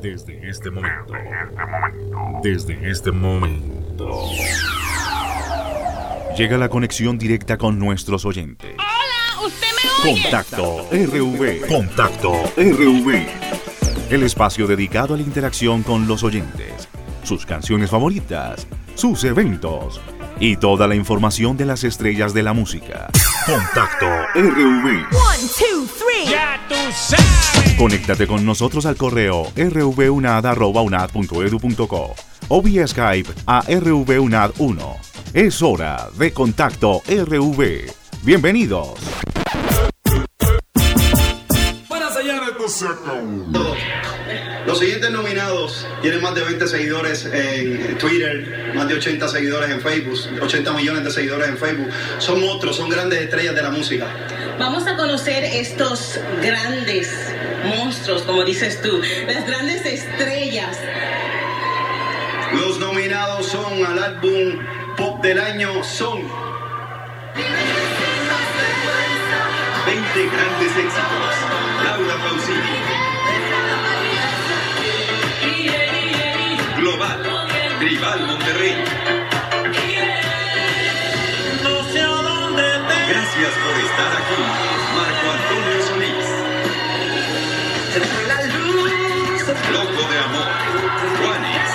Desde este momento, llega la conexión directa con nuestros oyentes. Hola, ¿usted me oye? Contacto RV. El espacio dedicado a la interacción con los oyentes, sus canciones favoritas, sus eventos y toda la información de las estrellas de la música. Contacto RV. 1, 2, 3. Ya tú sabes. Conéctate con nosotros al correo rvunad@unad.edu.co o vía Skype a rvunad1. Es hora de Contacto RV. Bienvenidos. Los siguientes nominados tienen más de 20 seguidores en Twitter, más de 80 seguidores en Facebook, 80 millones de seguidores en Facebook. Son monstruos, son grandes estrellas de la música. Vamos a conocer estos grandes monstruos, como dices tú, las grandes estrellas. Los nominados son al álbum Pop del Año son 20 grandes éxitos. Laura Pausini. Global, Tribal Monterrey. Gracias por estar aquí, Marco Antonio Solís. Loco de amor, Juanes.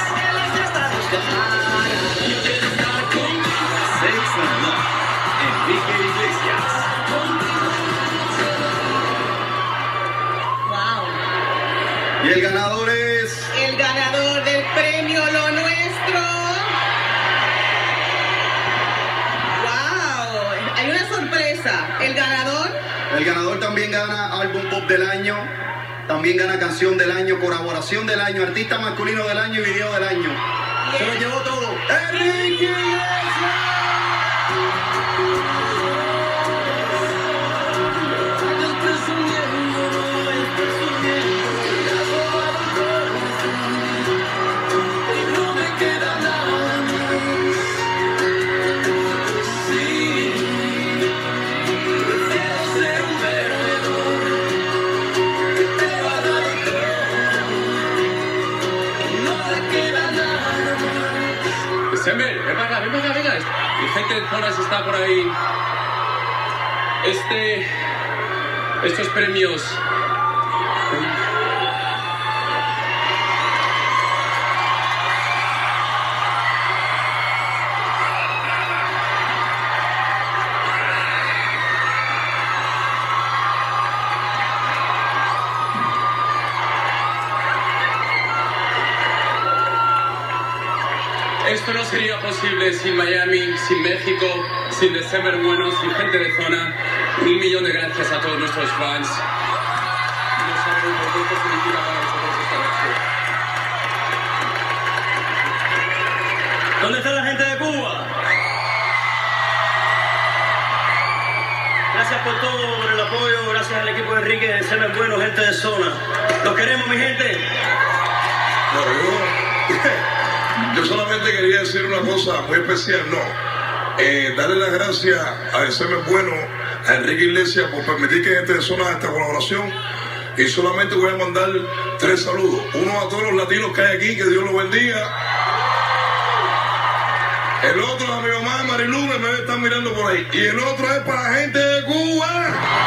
Sex and Love, Enrique Iglesias. Wow. Y el ganador es... El ganador del premio Lo Nuestro. Wow. Hay una sorpresa. El ganador también gana álbum pop del año, también gana canción del año, colaboración del año, artista masculino del año y video del año. Se lo llevó todo. ¡Enrique Iglesias! Venga. Y gente de zonas está por ahí. Estos premios. Esto no sería posible sin Miami, sin México, sin December Buenos, sin gente de zona. 1.000.000 de gracias a todos nuestros fans. No saben por qué esto significa para nosotros esta noche. ¿Dónde está la gente de Cuba? Gracias por todo, por el apoyo, gracias al equipo de Enrique, de December Buenos, gente de zona. Los queremos, mi gente. Yo solamente quería decir una cosa muy especial, darle las gracias a December Bueno, a Enrique Iglesias por permitir que gente de zona haga esta colaboración, y solamente voy a mandar 3 saludos. Uno a todos los latinos que hay aquí, que Dios los bendiga. El otro a mi mamá Marilu, que me están mirando por ahí, y el otro es para la gente de Cuba.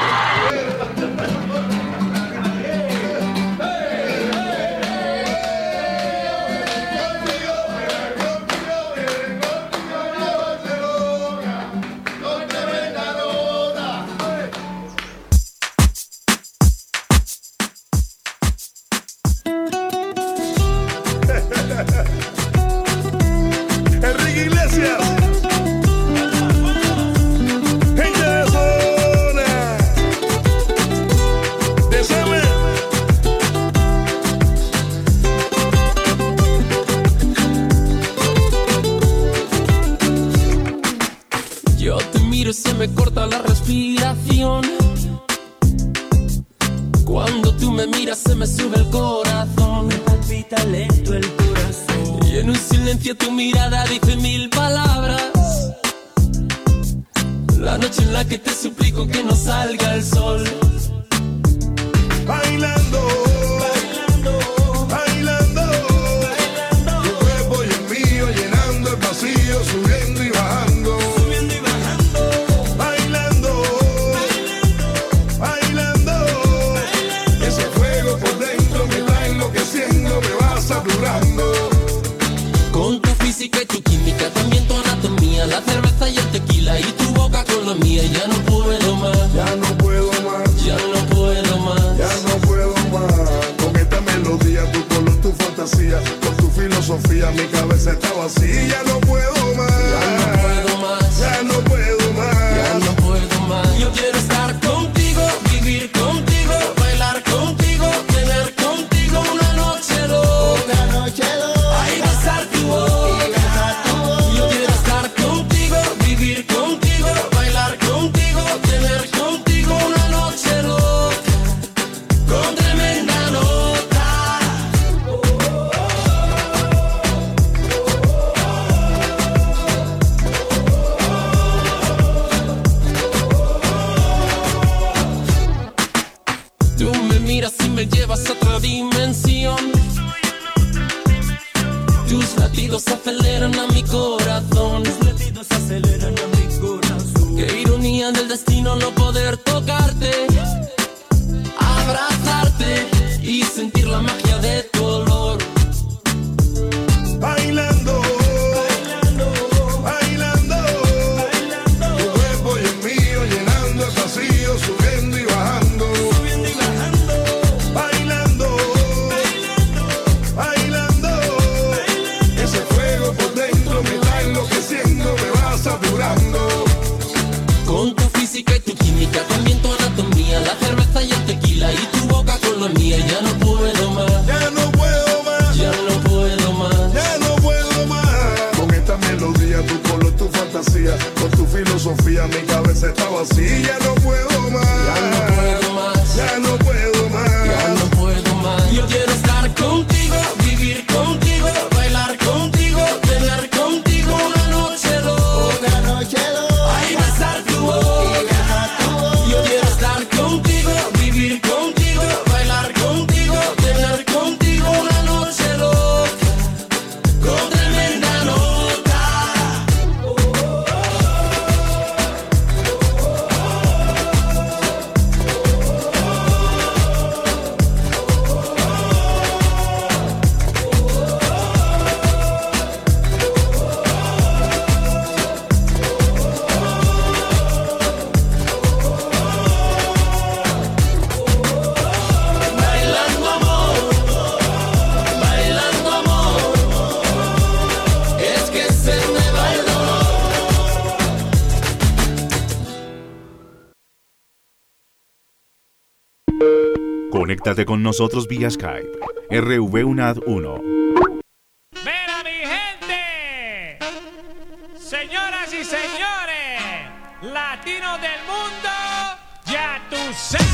Enrique Iglesias, gente de zona, December. Yo te miro y se me corta la respiración. Cuando tú me miras se me sube el corazón. Me palpita lento el corazón. Y en un silencio tu mirada dice 1000 palabras. La noche en la que te suplico que no salga el sol. Bailando, bailando, bailando. fantasía, con tu filosofía mi cabeza está vacía. Ya no puedo más, ya no puedo más, ya no puedo más, ya no puedo más. Yo quiero estar contigo, vivir contigo, bailar contigo, tener contigo una noche loca, ay, besar tu boca. Yo quiero estar contigo, vivir contigo, bailar contigo, tener contigo una noche loca, con tremenda nota. Tú me miras y me llevas a otra dimensión. Tus latidos aceleran a mi corazón. Qué ironía del destino no poder tocarte, abrazarte y sentir la magia de tu olor. bailando, bailando, tu cuerpo y el mío llenando el vacío, subiendo y bajando, bailando, bailando, ese fuego por dentro me está enloqueciendo, me va saturando. Con tu física y tu química, también tu anatomía, la cerveza y el tequila y tu boca con la mía. Ya no puedo más, Ya no puedo más, ya no puedo más. ya no puedo más. Con esta melodía, tu color, tu fantasía, con tu filosofía mi cabeza está vacía. Ya no puedo más, Ya no puedo más, ya no puedo más. ya no puedo más. Yo quiero estar contigo, vivir contigo, bailar contigo, tener contigo una noche loca, ay, besar tu boca. Yo quiero estar contigo, vivir contigo, bailar contigo, tener contigo una noche loca, con tremenda nota. Bailando amor, es que se me va el dolor. Conéctate con nosotros vía Skype. RV-UNAD 1. ¡Mira, mi gente! Señoras y señores, latinos del mundo, ya tú sabes.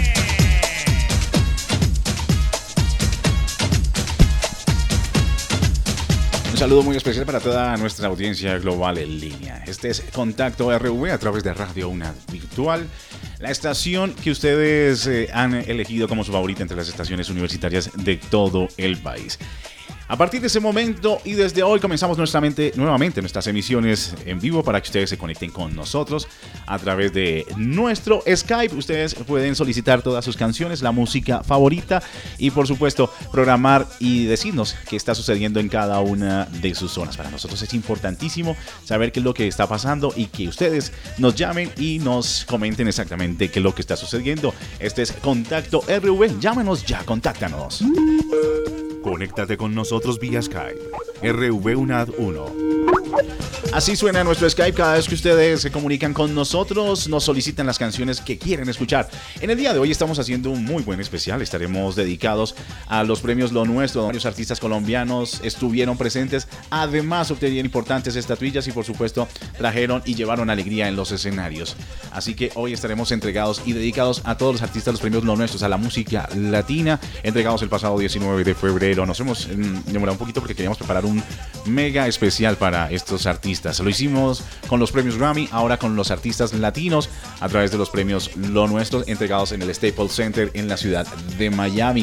Un saludo muy especial para toda nuestra audiencia global en línea. Este es Contacto RV a través de Radio UNAD Virtual, la estación que ustedes han elegido como su favorita entre las estaciones universitarias de todo el país. A partir de ese momento y desde hoy comenzamos nuevamente nuestras emisiones en vivo para que ustedes se conecten con nosotros a través de nuestro Skype. Ustedes pueden solicitar todas sus canciones, la música favorita y por supuesto programar y decirnos qué está sucediendo en cada una de sus zonas. Para nosotros es importantísimo saber qué es lo que está pasando y que ustedes nos llamen y nos comenten exactamente qué es lo que está sucediendo. Este es Contacto RV. Llámenos ya, contáctanos. Conéctate con nosotros vía Skype. RV-UNAD 1. Así suena nuestro Skype cada vez que ustedes se comunican con nosotros, nos solicitan las canciones que quieren escuchar. En el día de hoy estamos haciendo un muy buen especial. Estaremos dedicados a los premios Lo Nuestro. Varios artistas colombianos estuvieron presentes. Además, obtenían importantes estatuillas y, por supuesto, trajeron y llevaron alegría en los escenarios. Así que hoy estaremos entregados y dedicados a todos los artistas de los premios Lo Nuestros, a la música latina, entregados el pasado 19 de febrero. Nos hemos demorado un poquito porque queríamos preparar un mega especial para estos artistas. Lo hicimos con los premios Grammy, ahora con los artistas latinos a través de los premios Lo Nuestro, entregados en el Staples Center en la ciudad de Miami.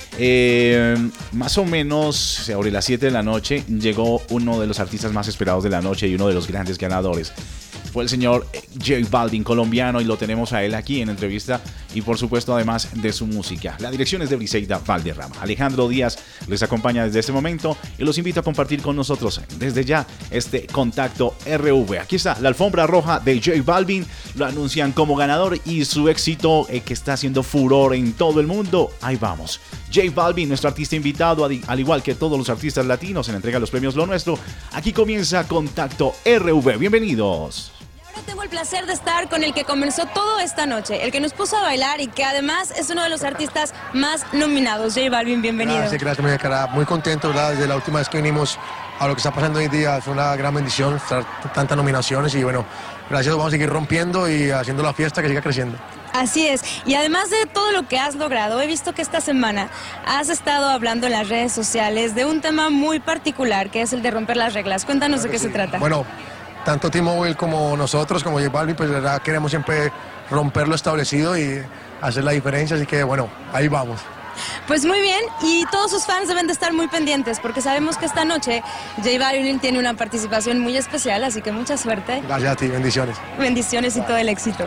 Más o menos sobre las 7 de la noche llegó uno de los artistas más esperados de la noche y uno de los grandes ganadores. Fue el señor J Balvin, colombiano, y lo tenemos a él aquí en entrevista y por supuesto además de su música. La dirección es de Briseida Valderrama. Alejandro Díaz les acompaña desde este momento y los invito a compartir con nosotros desde ya este Contacto RV. Aquí está la alfombra roja de J Balvin, lo anuncian como ganador y su éxito que está haciendo furor en todo el mundo. Ahí vamos, J Balvin, nuestro artista invitado, al igual que todos los artistas latinos en la entrega de los premios Lo Nuestro. Aquí comienza Contacto RV. Bienvenidos. Ahora tengo el placer de estar con el que comenzó todo esta noche, el que nos puso a bailar y que además es uno de los artistas más nominados. J Balvin, bienvenido. Gracias, María Cara. Muy contento, ¿verdad? Desde la última vez que vinimos a lo que está pasando hoy día, fue una gran bendición estar tantas nominaciones y bueno, gracias, vamos a seguir rompiendo y haciendo la fiesta que siga creciendo. Así es, y además de todo lo que has logrado, he visto que esta semana has estado hablando en las redes sociales de un tema muy particular, que es el de romper las reglas. Cuéntanos claro de qué se trata. Bueno, tanto T-Mobile como nosotros, como J Balvin, pues de verdad queremos siempre romper lo establecido y hacer la diferencia, así que bueno, ahí vamos. Pues muy bien, y todos sus fans deben de estar muy pendientes, porque sabemos que esta noche J Balvin tiene una participación muy especial, así que mucha suerte. Gracias a ti, bendiciones. Bendiciones y todo el éxito.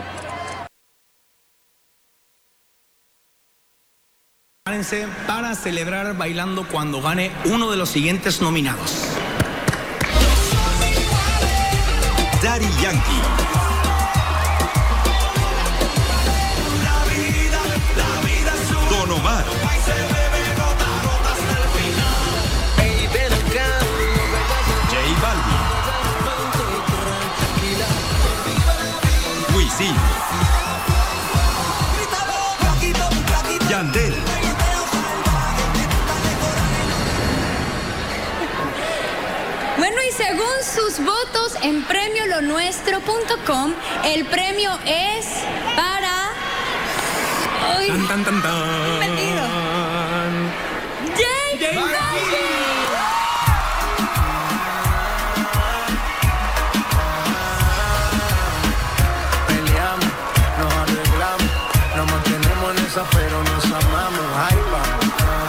Prepárense para celebrar bailando cuando gane uno de los siguientes nominados. Daddy Yankee. Don Omar. J Balvin. Wisin. Yandel. Bueno, y según sus votos en premiolonuestro.com, el premio es para... ¡Ay! Tan, tan, tan, tan. Metido. ¡J Balvin! Peleamos, nos arreglamos, nos mantenemos en esa, pero nos amamos. Ay, vamos.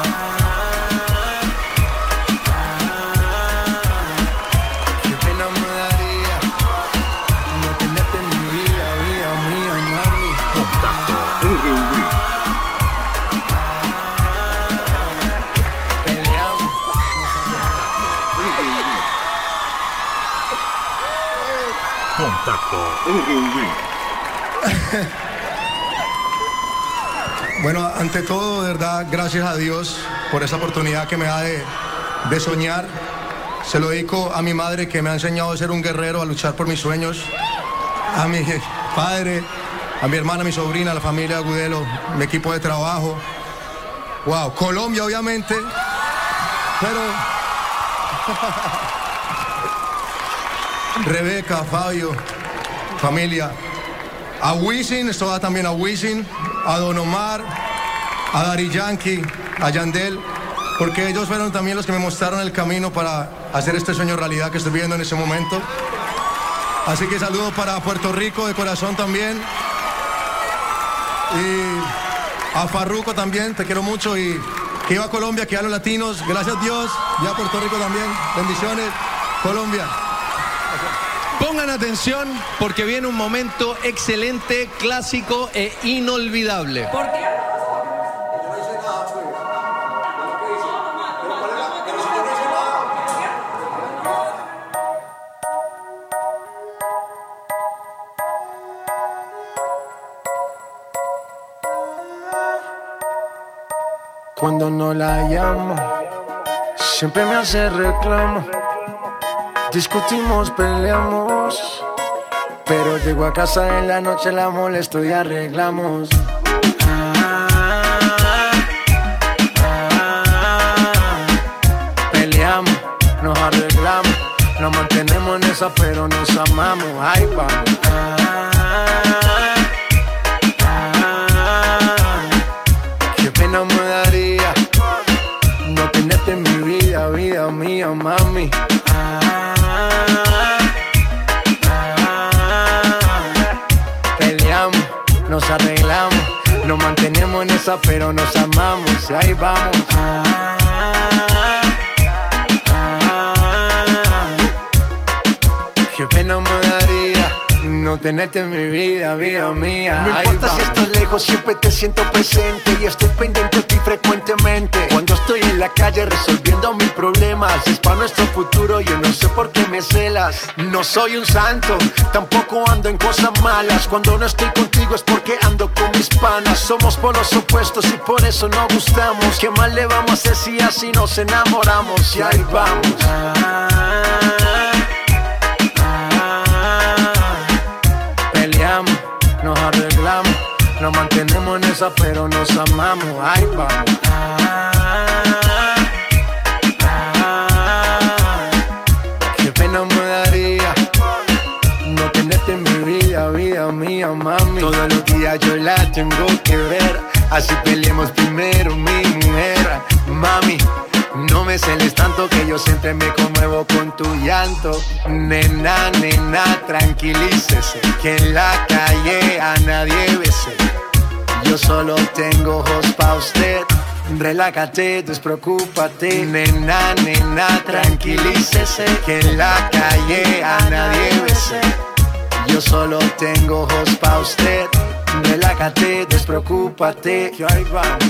Contacto RV. Bueno, ante todo, de verdad, gracias a Dios por esa oportunidad que me da de soñar. Se lo dedico a mi madre, que me ha enseñado a ser un guerrero, a luchar por mis sueños. A mi padre, a mi hermana, a mi sobrina, a la familia Agudelo, mi equipo de trabajo. Wow, Colombia, obviamente. Pero... Rebeca, Fabio, familia. A Wisin, esto va también a Wisin, a Don Omar, a Daddy Yankee, a Yandel, porque ellos fueron también los que me mostraron el camino para hacer este sueño realidad que estoy viviendo en ese momento. Así que saludo para Puerto Rico de corazón también. Y a Farruko también, te quiero mucho. Y que iba a Colombia, que a los latinos, gracias a Dios. Y a Puerto Rico también, bendiciones. Colombia. Pongan atención porque viene un momento excelente, clásico e inolvidable. ¿Por qué? Cuando no la llamo, siempre me hace reclamo. Discutimos, peleamos, pero llego a casa en la noche, la molesto y arreglamos. Peleamos, nos arreglamos, nos mantenemos en esa, pero nos amamos. Ahí vamos. Qué pena me daría no tenerte en mi vida, vida mía, mami. Peleamos, nos arreglamos, nos mantenemos en esa, pero nos amamos. Y ahí vamos. Qué pena me daría no tenerte en mi vida, vida mía. No importa si estás lejos, siempre te siento presente y estoy pendiente de ti frecuentemente. Cuando estoy en la calle resolviendo mis problemas, es para nuestro futuro, yo no sé por qué me celas. No soy un santo, tampoco ando en cosas malas. Cuando no estoy contigo es porque ando con mis panas. Somos polos opuestos y por eso no gustamos. ¿Qué más le vamos a hacer si así nos enamoramos? Y ahí vamos. Peleamos, nos arreglamos, nos mantenemos en esa pero nos amamos. Ahí vamos. Qué pena me daría no tenerte en mi vida, vida mía, mami. Todos los días yo la tengo que ver, así peleemos primero, mi mujer. Mami, no me celes tanto que yo siempre me conmuevo con tu llanto. Nena, nena, tranquilícese, que en la calle a nadie bese. Yo solo tengo ojos pa' usted. Relájate, despreocúpate. Nena, nena, tranquilícese, que en la calle a nadie bese. Yo solo tengo ojos pa' usted. Relájate, despreocúpate. Que ahí vamos.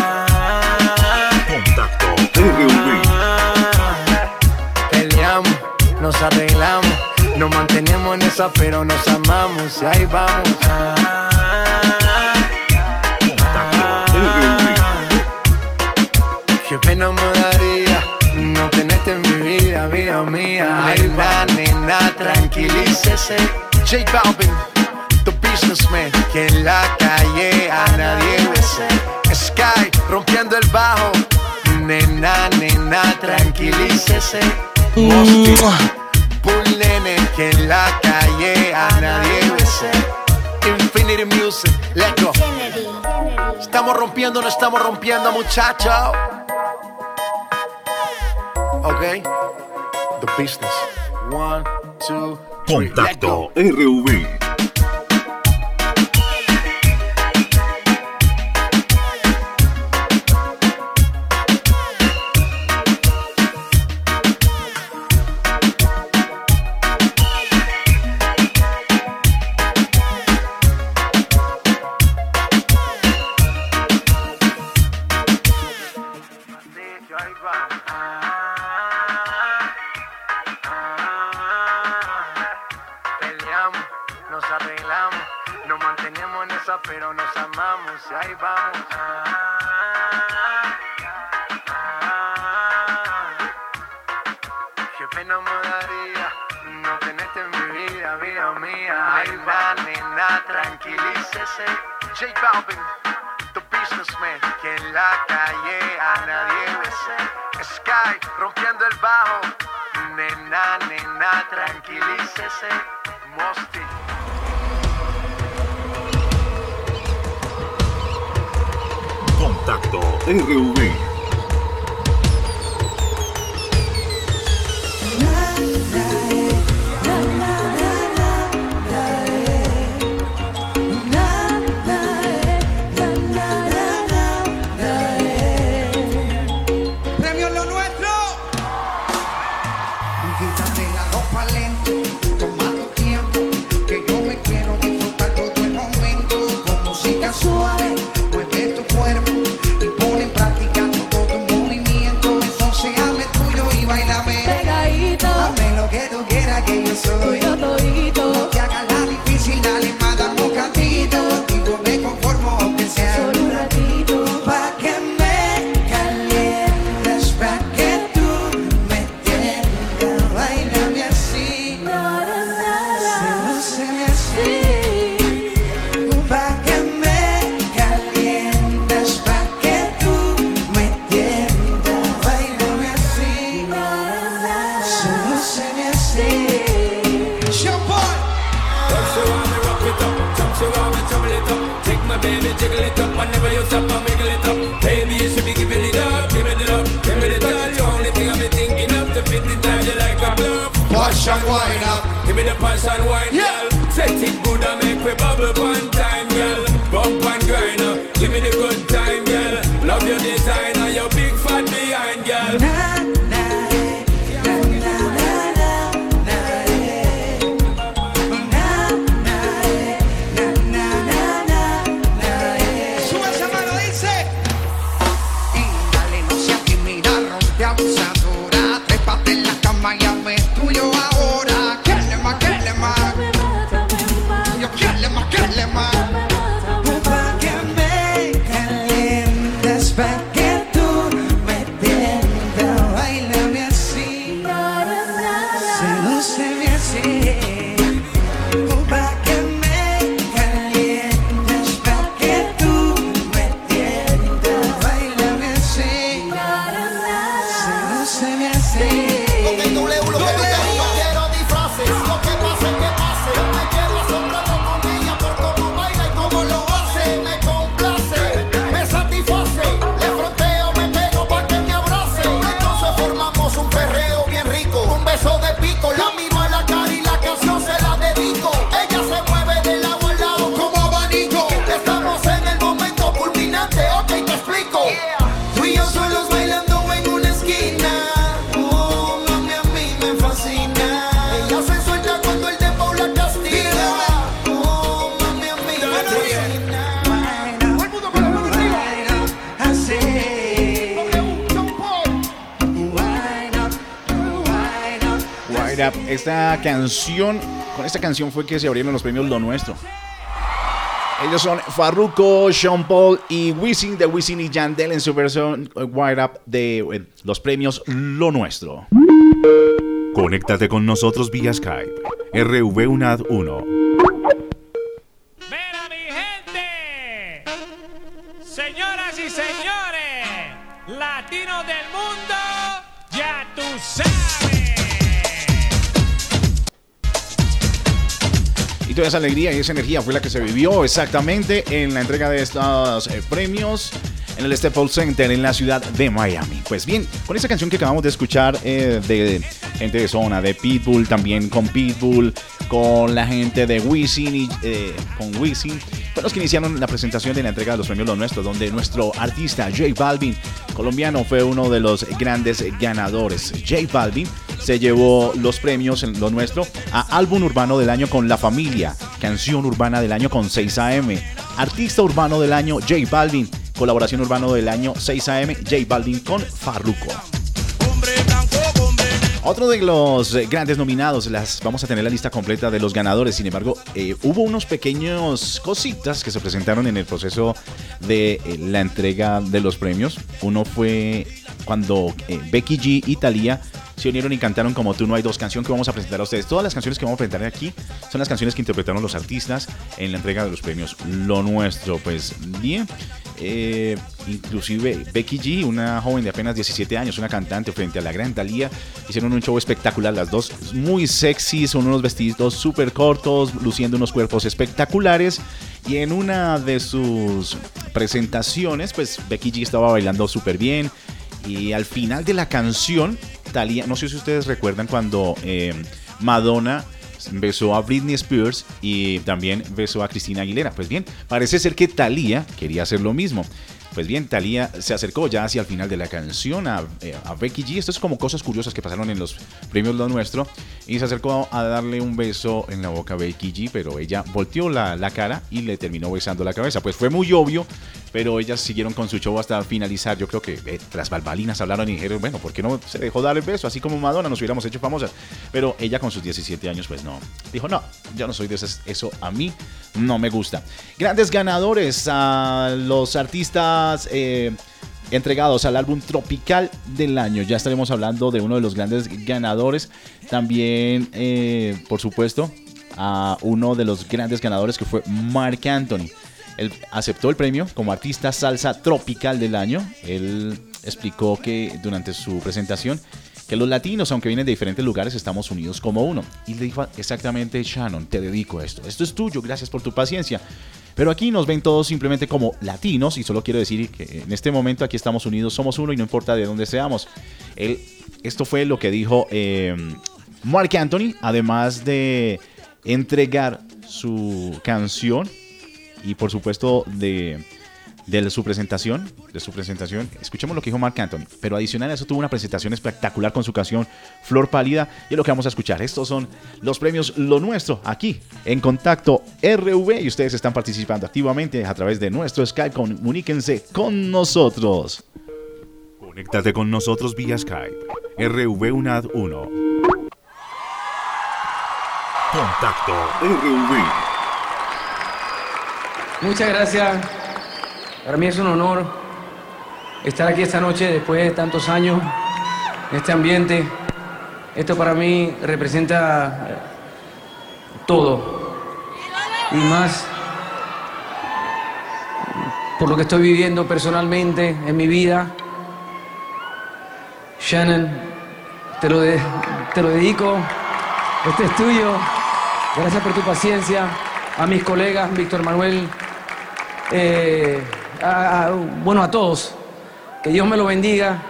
Contacto RV. Peleamos, nos arreglamos, nos mantenemos en esa pero nos amamos. Y ahí vamos. Qué pena me daría no tenerte en mi vida, vida mía. Ahí va, nena, tranquilícese. J Balvin, the businessman, que en la calle a nadie bese. Sky, rompiendo el bajo. Nena, nena, tranquilícese. Mosty, Bull Nene, que en la calle a nadie bese. Infinity Music, let's go. Estamos rompiendo, no estamos rompiendo, muchachos. Ok, the business. 1, 2, 3. Contacto RV. Peleamos, nos arreglamos, nos mantenemos en esa pero nos amamos. Y ahí vamos. Qué pena me daría no tenerte en mi vida, vida mía. Ahí va, nena, tranquilícese. J Balvin, the businessman, que en la calle a nadie bese. Sky, rompiendo el bajo. Nena, nena, tranquilícese. Mosty. Contacto RV. Premio Lo Nuestro. Quítate la ropa lento, toma tu tiempo, que yo me quiero disfrutar todo el momento. Con música suave, mueve tu cuerpo y pon en práctica todo tu movimiento. Entonces hazme tuyo y bailame pegadito. Hazme lo que tú quieras, que yo soy todito. No te hagas la difícil, dale más, dame un cantito. Contigo me conformo, aunque sea solo un ratito. Pa' que me calientes, pa' que tú me tiendas. Bailame así, sedúceme así. Pa' que me calientes, pa' que tú me tiendas. Bailame así, sedúceme así. Jump on. She want me rock it up, she want me trouble it up. Take my baby, jiggle it up, whenever you stop and wiggle it up. Baby, you should be giving it up, giving it up, giving it up. The only thing I've been thinking of to fit it down you like a glove. Push and wind up. Give me the punch and wine, girl. Set it good and make me bubble one time, girl. Bump and grind up, give me the good time, girl. Love your designer, your big fat behind, girl. Con el doble uno que te diga. Quiero disfraces, lo que pase, que pase. Yo me quedo asombrado con ella por cómo baila y cómo lo hace. Me complace, me satisface. Le fronteo, me pego pa' que me abrace. Entonces formamos un perreo bien rico. Un beso de pico, la miro a la cara y la canción se la dedico. Ella se mueve de lado a lado como abanico. Estamos en el momento culminante, ok, te explico. Tú y yo solos bailando en una esquina. Mami, a mí me fascina. Ella se suelta cuando el dembow la castiga. Mami, a mí me fascina. Todo el mundo con la mano arriba. Wind Up. Con esta canción fue que se abrieron los premios Lo Nuestro. Ellos son Farruko, Sean Paul y Wisin, de Wisin y Yandel en su versión Wind Up de los premios Lo Nuestro. Conéctate con nosotros vía Skype. RV UNAD 1. Mira mi gente, señoras y señores, latinos del mundo, ya tú sabes. Y toda esa alegría y esa energía fue la que se vivió exactamente en la entrega de estos premios en el Staples Center en la ciudad de Miami. Pues bien, con esa canción que acabamos de escuchar de gente de zona, de Pitbull, también con Pitbull, con la gente de Wisin y con Wisin, fueron los que iniciaron la presentación de la entrega de los premios Lo Nuestro, donde nuestro artista J Balvin, colombiano, fue uno de los grandes ganadores. J Balvin se llevó los premios en Lo Nuestro a Álbum Urbano del Año con La Familia, Canción Urbana del Año con 6am, Artista Urbano del Año J Balvin, Colaboración Urbano del Año 6am, J Balvin con Farruko. Otro de los grandes nominados, vamos a tener la lista completa de los ganadores. Sin embargo, hubo unos pequeños cositas que se presentaron en el proceso de la entrega de los premios. Uno fue cuando Becky G y Thalía se unieron y cantaron Como Tú No Hay Dos, canción que vamos a presentar a ustedes. Todas las canciones que vamos a presentar aquí son las canciones que interpretaron los artistas en la entrega de los premios Lo Nuestro. Pues bien, inclusive Becky G, una joven de apenas 17 años, una cantante, frente a la gran Thalía, hicieron un show espectacular. Las dos muy sexy, son unos vestiditos súper cortos, luciendo unos cuerpos espectaculares. Y en una de sus presentaciones, pues Becky G estaba bailando súper bien. Y al final de la canción, Thalía, no sé si ustedes recuerdan cuando Madonna besó a Britney Spears y también besó a Christina Aguilera. Pues bien, parece ser que Thalía quería hacer lo mismo. Pues bien, Thalía se acercó ya hacia el final de la canción a Becky G. Esto es como cosas curiosas que pasaron en los premios Lo Nuestro. Y se acercó a darle un beso en la boca a Becky G, pero ella volteó la cara y le terminó besando la cabeza. Pues fue muy obvio, pero ellas siguieron con su show hasta finalizar. Yo creo que tras bambalinas hablaron y dijeron, bueno, ¿por qué no se dejó dar el beso? Así como Madonna nos hubiéramos hecho famosas. Pero ella con sus 17 años, pues no. Dijo, no, yo no soy de esas, eso a mí no me gusta. Grandes ganadores a los artistas entregados al álbum Tropical del Año. Ya estaremos hablando de uno de los grandes ganadores. También, por supuesto, a uno de los grandes ganadores que fue Marc Anthony. Él aceptó el premio como artista salsa tropical del año. Él explicó que durante su presentación que los latinos, aunque vienen de diferentes lugares, estamos unidos como uno. Y le dijo exactamente, Shannon, te dedico esto. Esto es tuyo, gracias por tu paciencia. Pero aquí nos ven todos simplemente como latinos y solo quiero decir que en este momento aquí estamos unidos, somos uno y no importa de dónde seamos. Esto fue lo que dijo Marc Anthony, además de entregar su canción y por supuesto de su presentación. Escuchemos lo que dijo Marc Anthony, pero adicional a eso tuvo una presentación espectacular con su canción Flor Pálida, y es lo que vamos a escuchar. Estos son los premios Lo Nuestro aquí en Contacto RV y ustedes están participando activamente a través de nuestro Skype. Comuníquense con nosotros. Conéctate con nosotros vía Skype. RV UNAD 1. Contacto RV. Muchas gracias. Para mí es un honor estar aquí esta noche después de tantos años en este ambiente. Esto para mí representa todo y más por lo que estoy viviendo personalmente en mi vida. Shannon, te lo dedico. Este es tuyo. Gracias por tu paciencia. A mis colegas, Víctor Manuel, a todos. Que Dios me lo bendiga.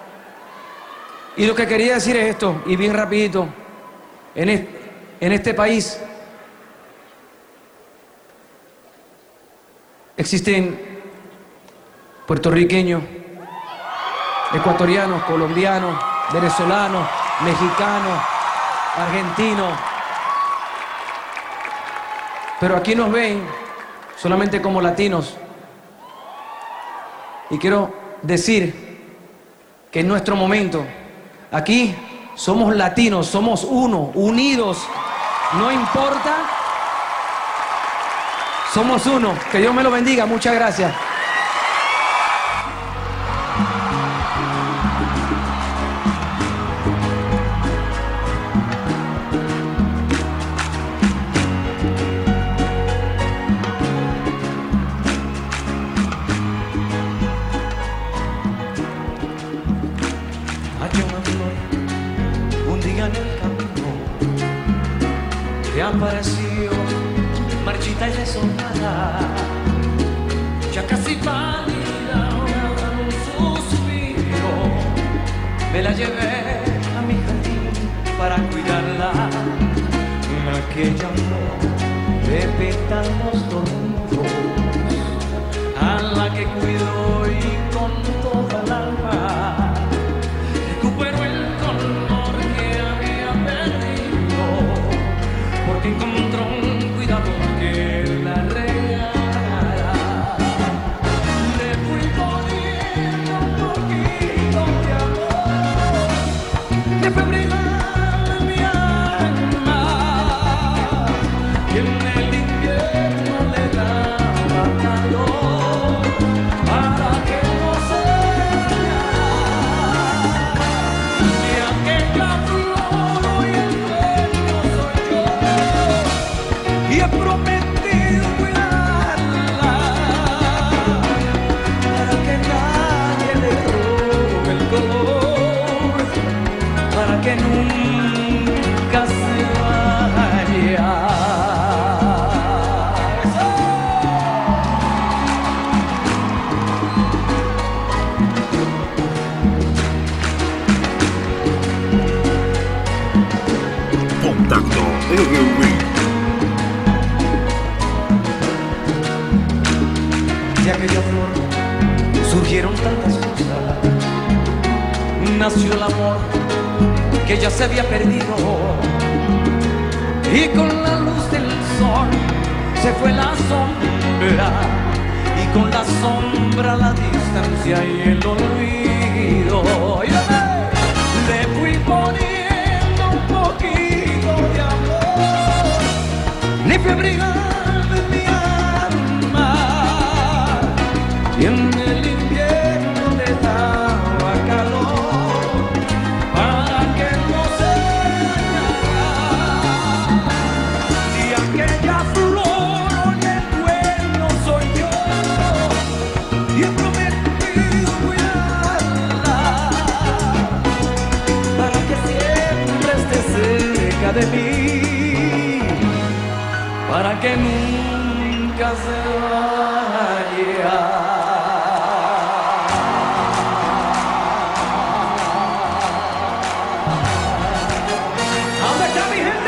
Y lo que quería decir es esto, y bien rapidito. En este país existen puertorriqueños, ecuatorianos, colombianos, venezolanos, mexicanos, argentinos. Pero aquí nos ven solamente como latinos. Y quiero decir que en nuestro momento, aquí somos latinos, somos uno, unidos, no importa, somos uno. Que Dios me lo bendiga, muchas gracias. Apareció marchita y deshojada, ya casi pálida, un suspiro. Me la llevé a mi jardín para cuidarla, aquella flor de pétalos dorados, a la que cuidó y con toda el alma recuperó el color que había perdido, porque encontró un cuidador que la regalara. Le fui poniendo un poquito de amor, de febril en mi alma, y en el invierno le daba calor para que no se dañara. Y aquella flor hoy el dueño soy yo, y he prometido cuidarla para que nadie le robe el color, para que nunca se vaya. Contacto RV. De aquella flor surgieron tantas cosas, nació el amor que ya se había perdido, y con la luz del sol se fue la sombra, y con la sombra la distancia y el olvido. Le fui poniendo un poquito de amor, ni febril de mi alma, y en el invierno le daba calor para que no se dañara. Y aquella flor hoy el dueño soy yo, y he prometido cuidarla para que siempre esté cerca de mí, para que nunca se vaya. ¿Dónde está mi gente?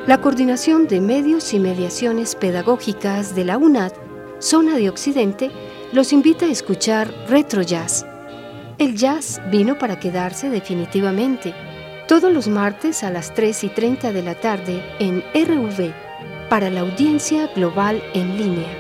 La Coordinación de Medios y Mediaciones Pedagógicas de la UNAD, Zona de Occidente, los invita a escuchar Retro Jazz. El jazz vino para quedarse definitivamente. Todos los martes a las 3:30 de la tarde en RV, para la audiencia global en línea.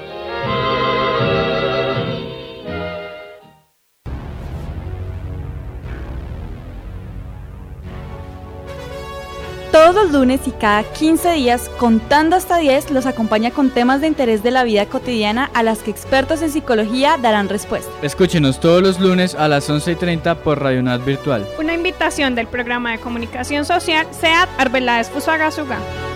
Todos los lunes y cada 15 días, contando hasta 10, los acompaña con temas de interés de la vida cotidiana a las que expertos en psicología darán respuesta. Escúchenos todos los lunes a las 11:30 por Radio UNAD Virtual. Una invitación del programa de comunicación social SEAT Arbeláez Fusagasugá.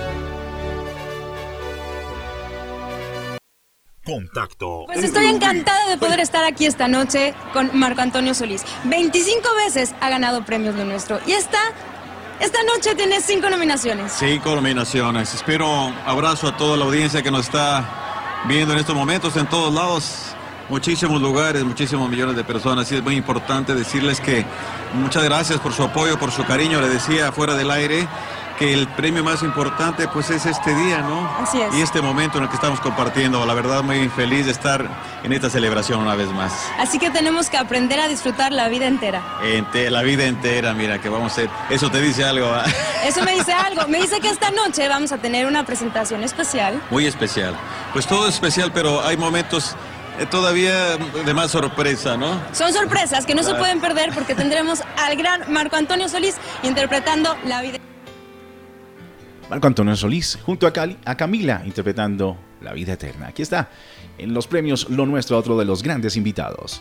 Contacto. Pues estoy encantada de poder estar aquí esta noche con Marco Antonio Solís. 25 veces ha ganado premios Lo Nuestro y esta noche tiene 5 nominaciones. 5 nominaciones. Espero abrazo a toda la audiencia que nos está viendo en estos momentos en todos lados. Muchísimos lugares, muchísimos millones de personas. Y es muy importante decirles que muchas gracias por su apoyo, por su cariño. Le decía fuera del aire que el premio más importante pues es este día, ¿no? Así es. Y este momento en el que estamos compartiendo. La verdad muy feliz de estar en esta celebración una vez más. Así que tenemos que aprender a disfrutar la vida entera. La vida entera, mira, que vamos a hacer. Eso te dice algo, ¿eh? Eso me dice algo. Me dice que esta noche vamos a tener una presentación especial. Muy especial. Pues todo es especial, pero hay momentos todavía de más sorpresa, ¿no? Son sorpresas que no se pueden perder porque tendremos al gran Marco Antonio Solís interpretando la vida. Marco Antonio Solís, junto a Camila, interpretando La Vida Eterna. Aquí está, en los premios Lo Nuestro, otro de los grandes invitados.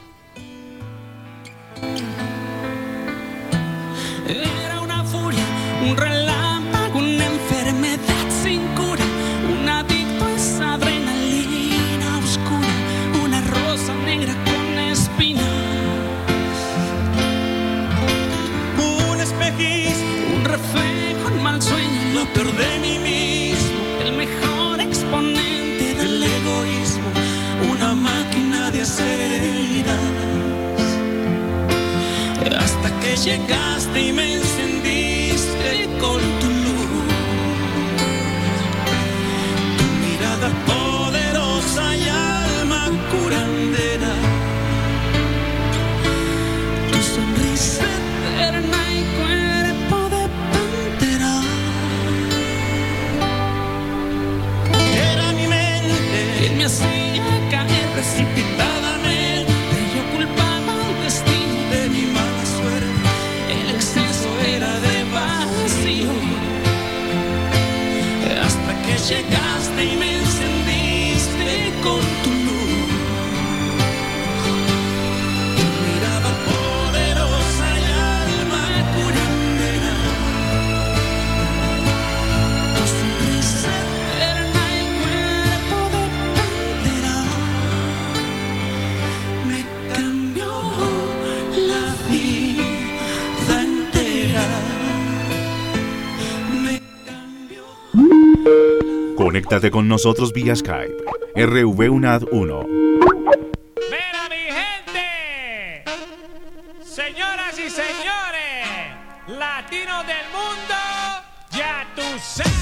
Era una furia, un relámpago, una enfermedad sin cura, un adicto a esa adrenalina oscura, una rosa negra con espinas, un espejismo, un reflejo, un mal sueño, lo peor de mí mismo, el mejor exponente del egoísmo, una máquina de hacer heridas, hasta que llegaste y me encendiste con tu luz, tu mirada poderosa y alma curandera, tu sonrisa eterna y cuerpo de pantera. Era mi mente quien me hacía caer precipitadamente, yo culpaba al destino de mi mala suerte, el exceso era de vacío, hasta que llegaste y me encendiste con tu luz, tu mirada poderosa y alma curandera, tu sonrisa eterna y cuerpo de pantera, me cambió la vida entera, me Conéctate con nosotros vía Skype. RV UNAD 1. ¡Mira, mi gente! Señoras y señores, latinos del mundo, ya tú sabes.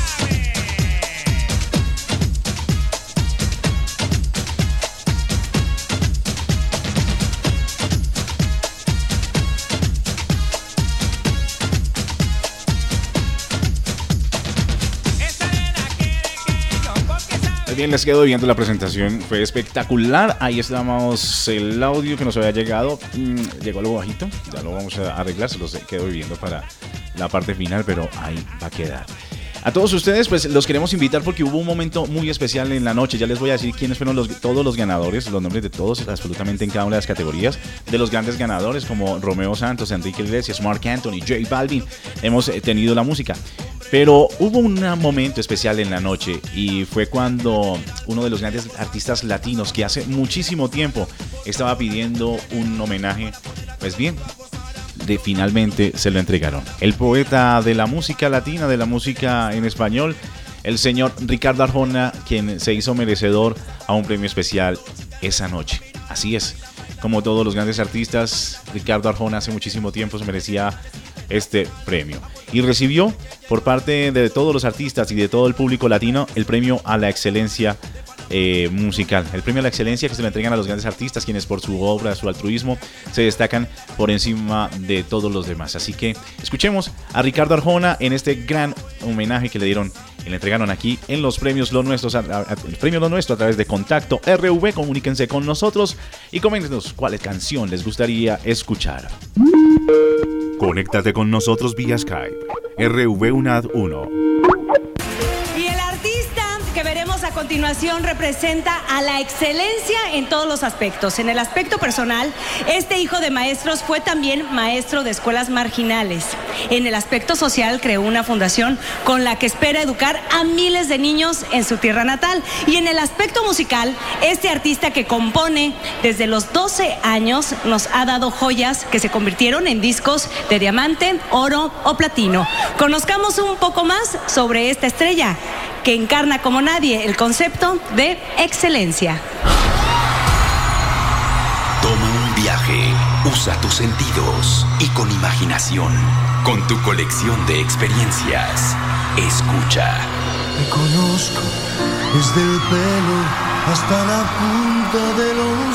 Muy bien, les quedo viendo la presentación, fue espectacular. Ahí estamos, el audio que nos había llegado, llegó algo bajito, ya lo vamos a arreglar, se los quedo viendo para la parte final, pero ahí va a quedar. A todos ustedes, pues los queremos invitar porque hubo un momento muy especial en la noche. Ya les voy a decir quiénes fueron todos los ganadores, los nombres de todos, absolutamente en cada una de las categorías, de los grandes ganadores como Romeo Santos, Enrique Iglesias, Marc Anthony, J Balvin. Hemos tenido la música. Pero hubo un momento especial en la noche y fue cuando uno de los grandes artistas latinos que hace muchísimo tiempo estaba pidiendo un homenaje, pues bien, finalmente se lo entregaron. El poeta de la música latina, de la música en español, el señor Ricardo Arjona, quien se hizo merecedor a un premio especial esa noche. Así es, como todos los grandes artistas, Ricardo Arjona hace muchísimo tiempo se merecía este premio. Y recibió por parte de todos los artistas y de todo el público latino el premio a la excelencia musical. El premio a la excelencia que se le entregan a los grandes artistas, quienes por su obra, su altruismo, se destacan por encima de todos los demás. Así que escuchemos a Ricardo Arjona en este gran homenaje que le dieron y le entregaron aquí en los premios Lo Nuestro, el premio Lo Nuestro a través de Contacto RV. Comuníquense con nosotros y coméntenos cuál canción les gustaría escuchar. Conéctate con nosotros vía Skype. RV UNAD 1. Y el artista que veremos a continuación representa a la excelencia en todos los aspectos. En el aspecto personal, este hijo de maestros fue también maestro de escuelas marginales. En el aspecto social, creó una fundación con la que espera educar a miles de niños en su tierra natal. Y en el aspecto musical, este artista que compone desde los 12 años nos ha dado joyas que se convirtieron en discos de diamante, oro o platino. Conozcamos un poco más sobre esta estrella que encarna como nadie el concepto de excelencia. Toma un viaje, usa tus sentidos y con imaginación, con tu colección de experiencias, escucha. Te conozco desde el pelo hasta la punta de los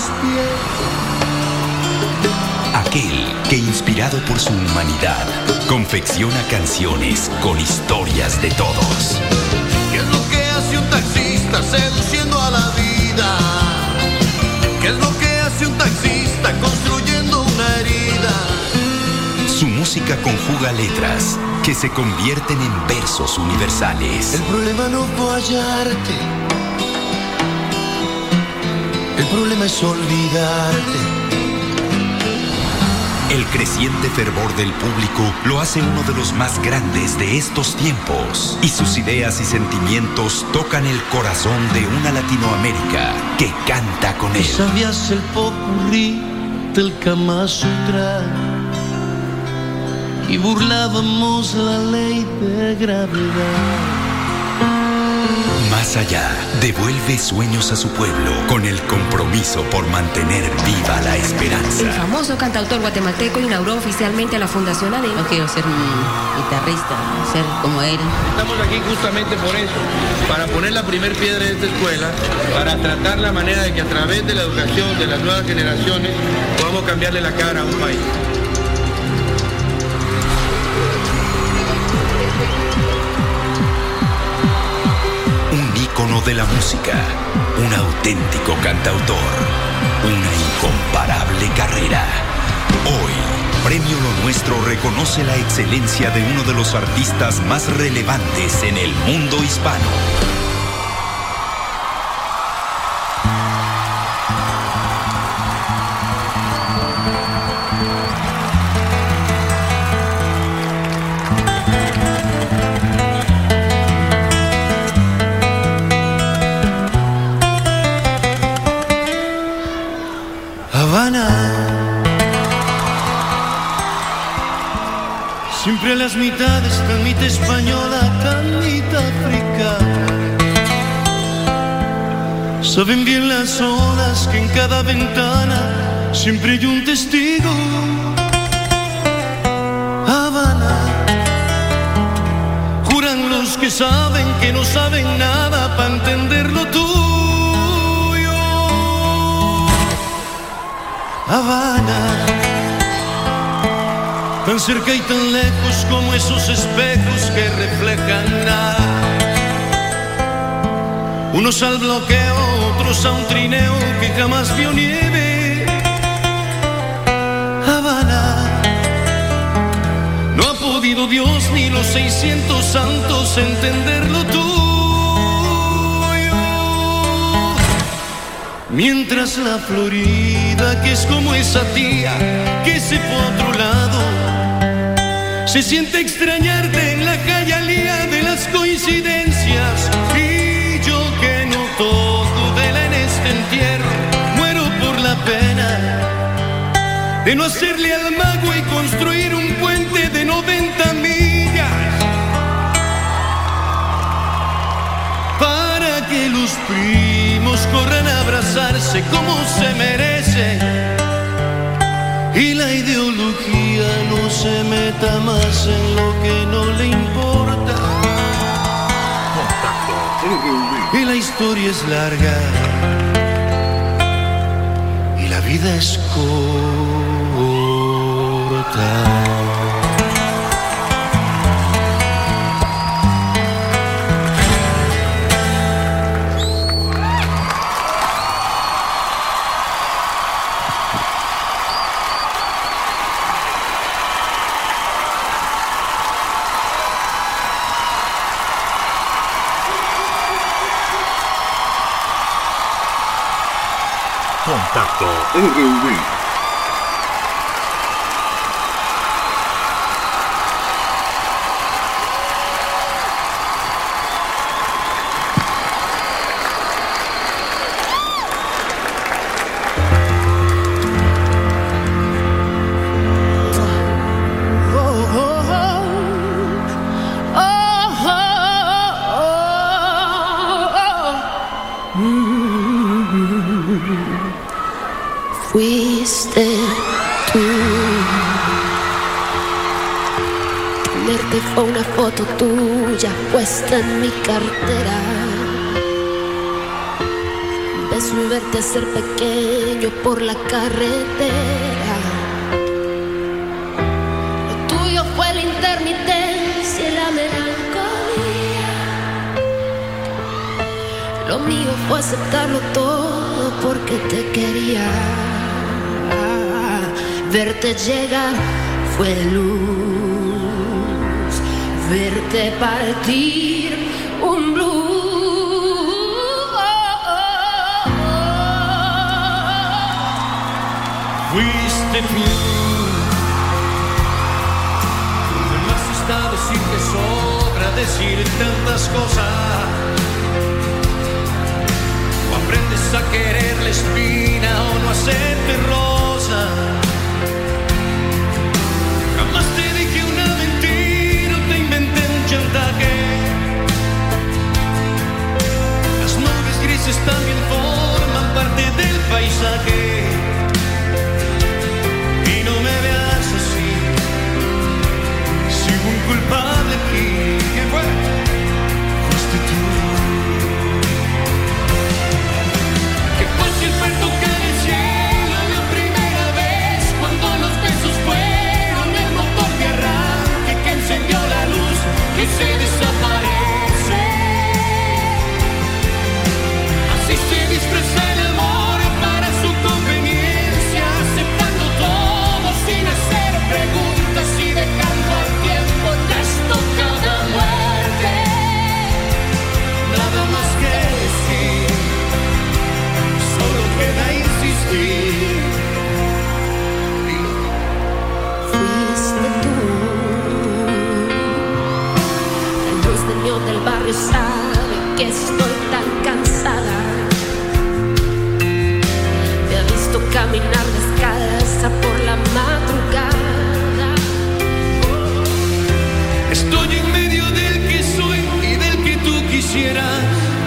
pies. Aquel que, inspirado por su humanidad, confecciona canciones con historias de todos. ¿Qué es lo que hace un taxista seduciendo a la vida? ¿Qué es lo que hace un taxista construyendo una herida? Su música conjuga letras que se convierten en versos universales. El problema no fue hallarte, el problema es olvidarte. El creciente fervor del público lo hace uno de los más grandes de estos tiempos, y sus ideas y sentimientos tocan el corazón de una Latinoamérica que canta con él. ¿Sabías el popurrí del Kama Sutra? Y burlábamos la ley de gravedad. Más allá, devuelve sueños a su pueblo con el compromiso por mantener viva la esperanza. El famoso cantautor guatemalteco inauguró oficialmente a la Fundación ADE. No quiero ser un guitarrista, ser como él. Estamos aquí justamente por eso, para poner la primer piedra de esta escuela, para tratar la manera de que a través de la educación de las nuevas generaciones podamos cambiarle la cara a un país. Ícono de la música, un auténtico cantautor, una incomparable carrera. Hoy, Premio Lo Nuestro reconoce la excelencia de uno de los artistas más relevantes en el mundo hispano. Siempre a las mitades, tan mitad española, tan mitad africana. Saben bien las olas que en cada ventana siempre hay un testigo. Habana, juran los que saben que no saben nada para entender lo tuyo. Habana, tan cerca y tan lejos como esos espejos que reflejan nada. Unos al bloqueo, otros a un trineo que jamás vio nieve. Habana, no ha podido Dios ni los 600 santos entender lo tuyo. Mientras la Florida, que es como esa tía que se fue a otro lado, se siente extrañarte en la callalía de las coincidencias. Y yo que no toco vela en este entierro, muero por la pena de no hacerle al mago y construir un puente de 90 millas para que los primos corran a abrazarse como se merece y la ideología no se meta más en lo que no le importa. Y la historia es larga y la vida es corta. Contacto RV. Fuiste tú. Verte fue una foto tuya puesta en mi cartera. Beso y verte ser pequeño por la carretera. Lo tuyo fue la intermitencia y la melancolía. Lo mío fue aceptarlo todo porque te quería. Verte llegar fue luz, verte partir un blues. Fuiste tú. No está decir que sobra decir tantas cosas. O aprendes a querer la espina o no hacerte rosa. Jamás te dije una mentira, te inventé un chantaje. Las nubes grises también forman parte del paisaje. Y no me veas así, si hubo un culpable aquí. ¿Quién fue? Fuiste tú. Que fue el perro que en el cielo la primera vez, cuando los besos fueron el motor de arranque que encendió la luz que se desaparece. Así se disfraza el amor para su conveniencia, aceptando todo sin hacer preguntas y dejando al tiempo la estocada muerte. Nada más que decir, solo queda insistir. Fuiste tú. El luz de neón del barrio sabe que estoy tan cansada. Me ha visto caminar descalza por la madrugada. Estoy en medio del que soy y del que tú quisieras,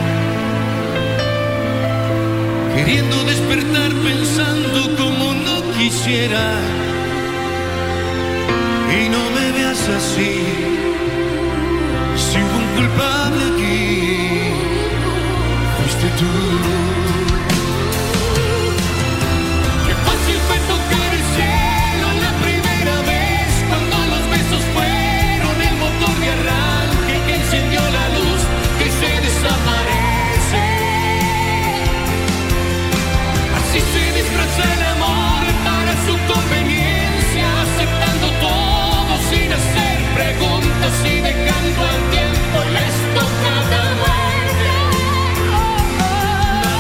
queriendo despertar pensando como no quisiera. Y no me veas así, si hubo un culpable aquí, fuiste tú. Qué fácil fue tocar el cielo la primera vez, cuando los besos fueron el motor de arranque que encendió la luz que se desaparece. Así se disfraza el amor para su conveniencia, aceptando todo sin hacer preguntas y dejando al tiempo la estocada muerte.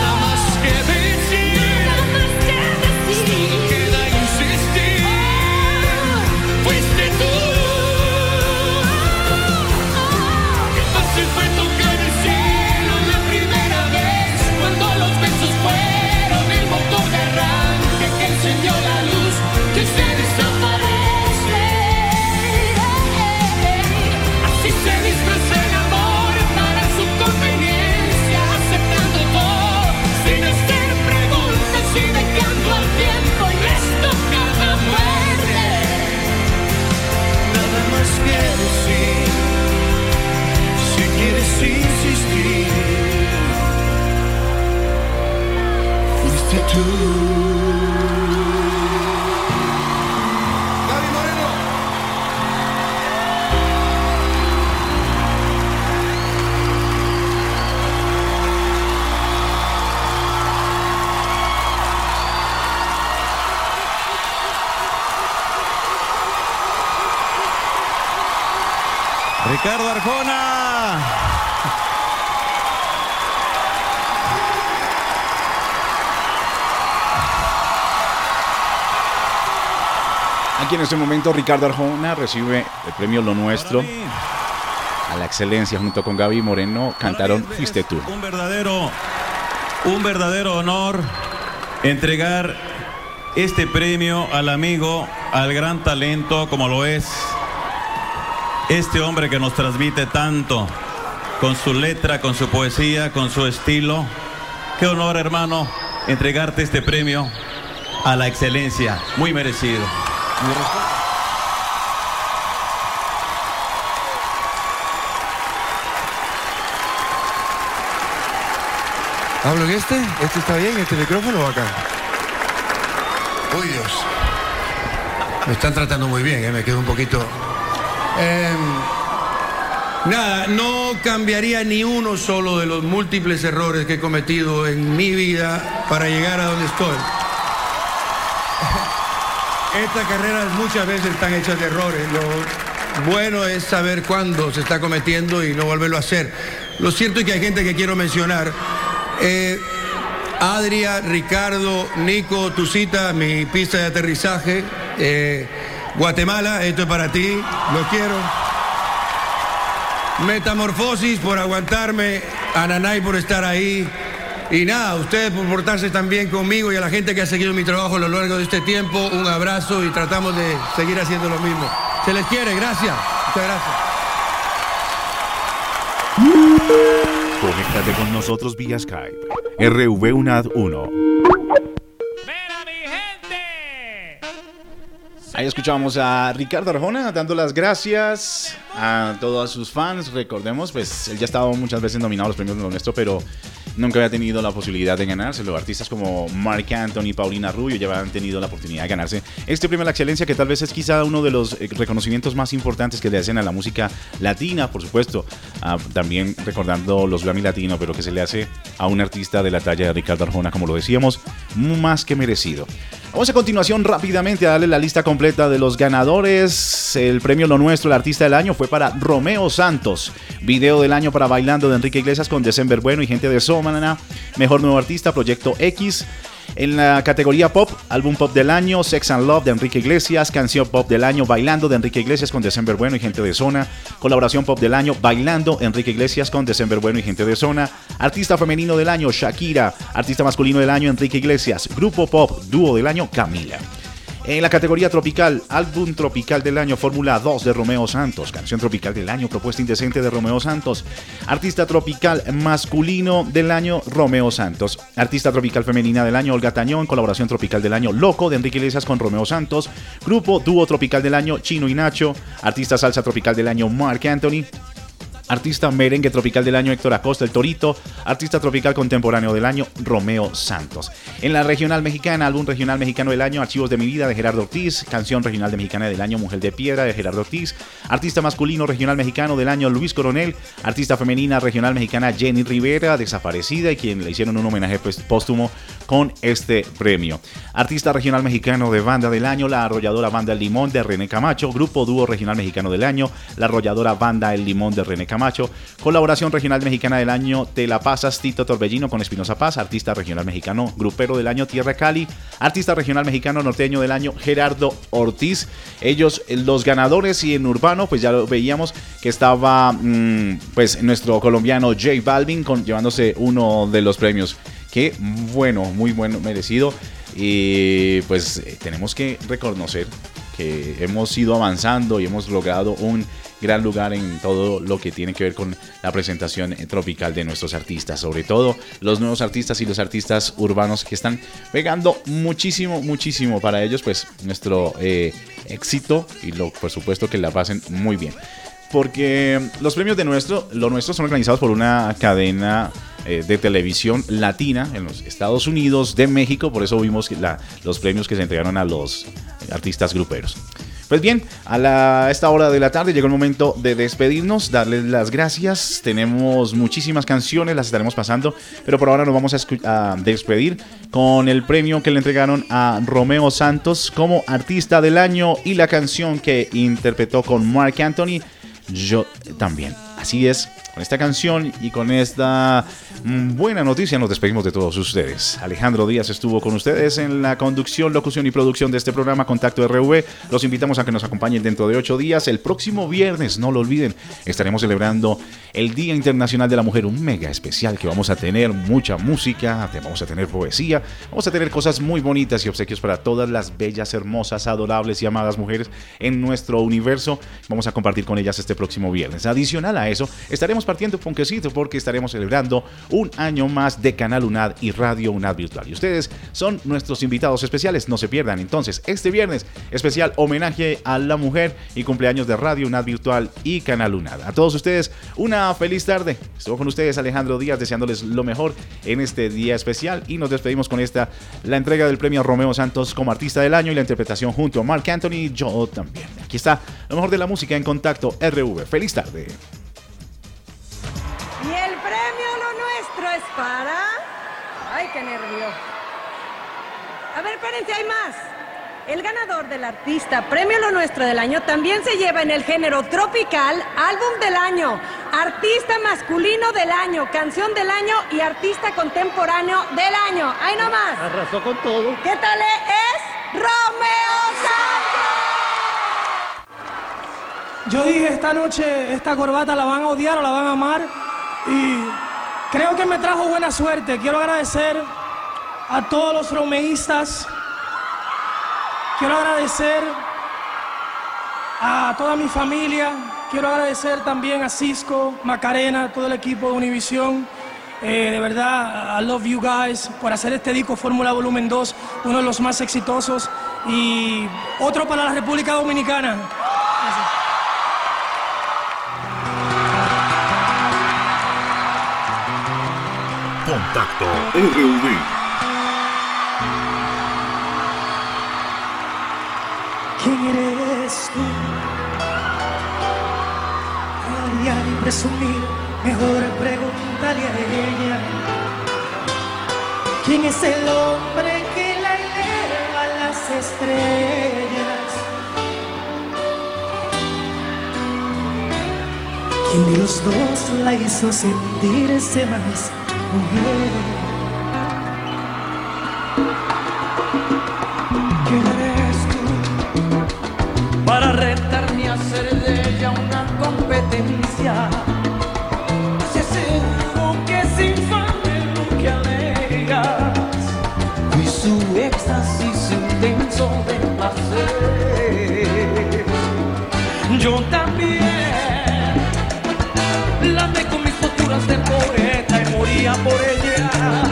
Ricardo Arjona. Aquí en este momento Ricardo Arjona recibe el premio Lo Nuestro a la excelencia. Junto con Gaby Moreno cantaron Fuiste Tú. Un verdadero honor entregar este premio al amigo, al gran talento como lo es este hombre que nos transmite tanto con su letra, con su poesía, con su estilo. Qué honor, hermano, entregarte este premio a la excelencia, muy merecido. ¿Hablo en este? ¿Este está bien? ¿Este micrófono o acá? Uy, Dios. Me están tratando muy bien, me quedo un poquito... Nada, no cambiaría ni uno solo de los múltiples errores que he cometido en mi vida para llegar a donde estoy. Estas carreras muchas veces están hechas de errores. Lo bueno es saber cuándo se está cometiendo y no volverlo a hacer. Lo cierto es que hay gente que quiero mencionar. Adria, Ricardo, Nico, tu cita, mi pista de aterrizaje. Guatemala, esto es para ti, lo quiero. Metamorfosis por aguantarme, Ananay por estar ahí. Y nada, ustedes por portarse también conmigo y a la gente que ha seguido mi trabajo a lo largo de este tiempo, un abrazo y tratamos de seguir haciendo lo mismo. Se les quiere, gracias. Muchas gracias. Conéctate con nosotros vía Skype. RV UNAD 1. Ahí escuchábamos a Ricardo Arjona dando las gracias a todos sus fans. Recordemos, pues él ya ha estado muchas veces nominado a los premios de Lo Nuestro, pero nunca había tenido la posibilidad de ganárselo. Artistas como Marc Anthony, Paulina Rubio ya habían tenido la oportunidad de ganarse este premio a la excelencia, que tal vez es quizá uno de los reconocimientos más importantes que le hacen a la música latina, por supuesto. También recordando los Grammy Latino, pero que se le hace a un artista de la talla de Ricardo Arjona, como lo decíamos, más que merecido. Vamos a continuación rápidamente a darle la lista completa de los ganadores. El premio Lo Nuestro, el artista del año, fue para Romeo Santos. Video del año para Bailando de Enrique Iglesias con December Bueno y Gente de Somana. Mejor nuevo artista, Proyecto X. En la categoría pop, álbum pop del año, Sex and Love de Enrique Iglesias. Canción pop del año, Bailando de Enrique Iglesias con December Bueno y Gente de Zona. Colaboración pop del año, Bailando, Enrique Iglesias con December Bueno y Gente de Zona. Artista femenino del año, Shakira. Artista masculino del año, Enrique Iglesias. Grupo pop, dúo del año, Camila. En la categoría tropical, álbum tropical del año, Fórmula 2 de Romeo Santos. Canción tropical del año, Propuesta Indecente de Romeo Santos. Artista tropical masculino del año, Romeo Santos. Artista tropical femenina del año, Olga Tañón. Colaboración tropical del año, Loco de Enrique Iglesias con Romeo Santos. Grupo dúo tropical del año, Chino y Nacho. Artista salsa tropical del año, Marc Anthony. Artista merengue tropical del año, Héctor Acosta, El Torito. Artista tropical contemporáneo del año, Romeo Santos. En la regional mexicana, álbum regional mexicano del año, Archivos de mi vida de Gerardo Ortiz. Canción regional mexicana del año, Mujer de Piedra de Gerardo Ortiz. Artista masculino regional mexicano del año, Luis Coronel. Artista femenina regional mexicana, Jenny Rivera, desaparecida, y quien le hicieron un homenaje póstumo con este premio. Artista regional mexicano de banda del año, La Arrolladora Banda El Limón de René Camacho. Grupo dúo regional mexicano del año, La Arrolladora Banda El Limón de René Camacho. Colaboración regional mexicana del año, Te la pasas, Tito Torbellino con Espinosa Paz. Artista regional mexicano grupero del año, Tierra Cali. Artista regional mexicano norteño del año, Gerardo Ortiz. Ellos, los ganadores. Y en urbano, pues ya lo veíamos que estaba pues nuestro colombiano J Balvin llevándose uno de los premios. Que bueno, muy bueno, merecido. Y pues tenemos que reconocer que hemos ido avanzando y hemos logrado un gran lugar en todo lo que tiene que ver con la presentación tropical de nuestros artistas, sobre todo los nuevos artistas y los artistas urbanos que están pegando muchísimo, muchísimo. Para ellos, pues nuestro éxito y por supuesto que la pasen muy bien. Porque los premios de Lo Nuestro son organizados por una cadena de televisión latina en los Estados Unidos de México. Por eso vimos los premios que se entregaron a los artistas gruperos. Pues bien, a esta hora de la tarde llegó el momento de despedirnos, darles las gracias. Tenemos muchísimas canciones, las estaremos pasando, pero por ahora nos vamos a despedir con el premio que le entregaron a Romeo Santos como artista del año y la canción que interpretó con Marc Anthony. yo también. Así es, con esta canción y con esta buena noticia nos despedimos de todos ustedes. Alejandro Díaz estuvo con ustedes en la conducción, locución y producción de este programa Contacto RV. Los invitamos a que nos acompañen dentro de 8 días. El próximo viernes, no lo olviden, estaremos celebrando el Día Internacional de la Mujer, un mega especial que vamos a tener mucha música, vamos a tener poesía, vamos a tener cosas muy bonitas y obsequios para todas las bellas, hermosas, adorables y amadas mujeres en nuestro universo. Vamos a compartir con ellas este próximo viernes. Adicional a eso, estaremos partiendo ponquecito porque estaremos celebrando un año más de Canal UNAD y Radio UNAD Virtual. Y ustedes son nuestros invitados especiales, no se pierdan. Entonces, este viernes, especial homenaje a la mujer y cumpleaños de Radio UNAD Virtual y Canal UNAD. A todos ustedes, una feliz tarde. Estuvo con ustedes Alejandro Díaz, deseándoles lo mejor en este día especial. Y nos despedimos con esta, la entrega del premio Romeo Santos como artista del año y la interpretación junto a Marc Anthony, yo también. Aquí está lo mejor de la música en Contacto RV. Feliz tarde. Y el premio Lo Nuestro es para... ¡Ay, qué nervio! A ver, espérense, hay más. El ganador del artista Premio Lo Nuestro del año también se lleva en el género tropical Álbum del año, Artista masculino del año, Canción del año y Artista contemporáneo del año. ¡Ahí nomás! Arrasó con todo. ¿Qué tal es? ¡Romeo Santos! Yo dije, esta noche esta corbata la van a odiar o la van a amar. Y creo que me trajo buena suerte. Quiero agradecer a todos los romeístas. Quiero agradecer a toda mi familia. Quiero agradecer también a Cisco, Macarena, todo el equipo de Univisión. De verdad, I love you guys por hacer este disco Fórmula Volumen 2, uno de los más exitosos. Y otro para la República Dominicana. Gracias. Contacto RV. ¿Quién eres tú? Variar y presumir, mejor pregúntale a ella. ¿Quién es el hombre que la eleva a las estrellas? ¿Quién de los dos la hizo sentirse más mujer? ¿Quién eres tú para retarme a hacer de ella una competencia? Se aseguro que es infame lo que alegas. Fui su éxtasis intenso de placer. Yo también la amé con mis posturas de poeta y moría por ella.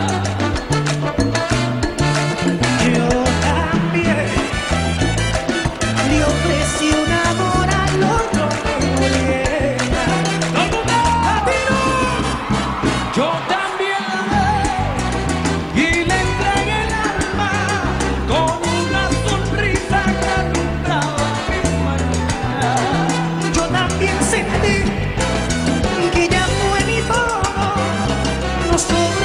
Yo también le ofrecí un amor al otro Julieta. Yo también la amé y le entregué el alma con una sonrisa que alumbraba mis mañanas. Yo también sentí que ya fue mi todo, no soy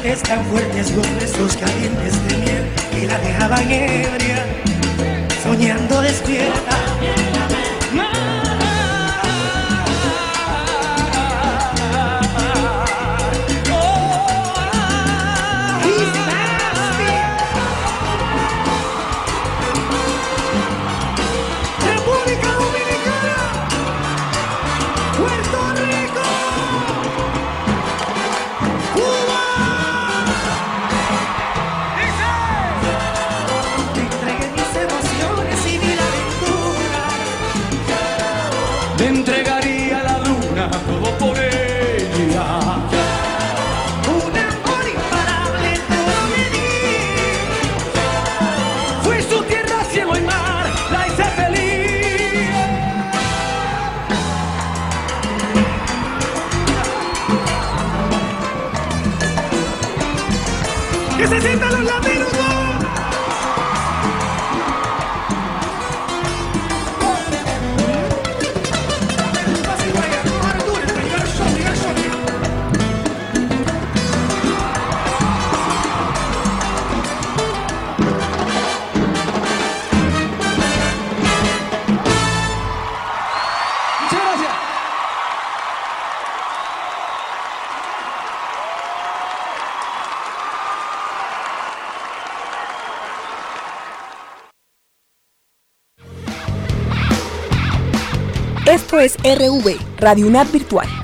amantes tan fuertes, los besos calientes de miel y la dejaban ebria, soñando despierta. Le entregaría la luna todo por ella. Un amor imparable todo me di. Fui su tierra, cielo y mar, la hice feliz. ¡Que se sientan los latinos! Esto es RV, Radio UNAD Virtual.